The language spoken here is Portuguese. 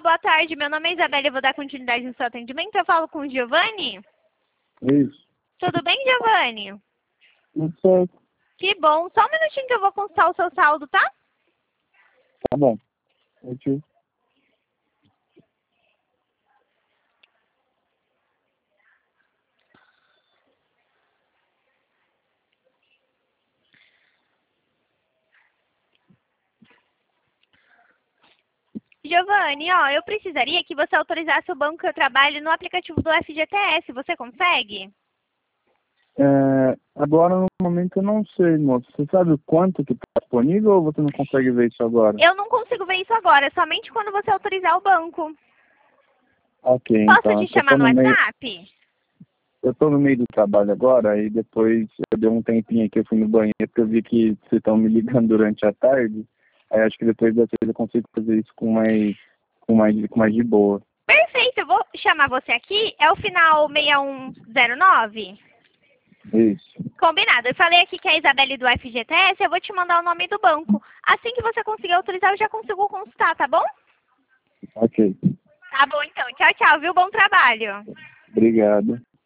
boa tarde. Meu nome é Isabela, eu vou dar continuidade no seu atendimento. Eu falo com o Giovanni? Isso. Tudo bem, Giovanni? Tudo certo. Que bom. Só um minutinho que eu vou consultar o seu saldo, tá? Tá bom. Ok. Giovanni, ó, eu precisaria que você autorizasse o banco que eu trabalho no aplicativo do FGTS. Você consegue? Agora, no momento, eu não sei, moço. Você sabe o quanto que está disponível ou você não consegue ver isso agora? Eu não consigo ver isso agora, somente quando você autorizar o banco. Ok, Posso então. te chamar no WhatsApp? Eu tô no meio do trabalho agora, e depois eu dei um tempinho aqui, eu fui no banheiro, porque eu vi que vocês estão me ligando durante a tarde. Aí acho que depois da tarde eu consigo fazer isso com mais de boa. Perfeito, eu vou chamar você aqui. É o final 6109? Isso. Combinado. Eu falei aqui que é a Isabelle do FGTS, eu vou te mandar o nome do banco. Assim que você conseguir autorizar, eu já consigo consultar, tá bom? Ok. Tá bom, então. Tchau, tchau, viu? Bom trabalho. Obrigado.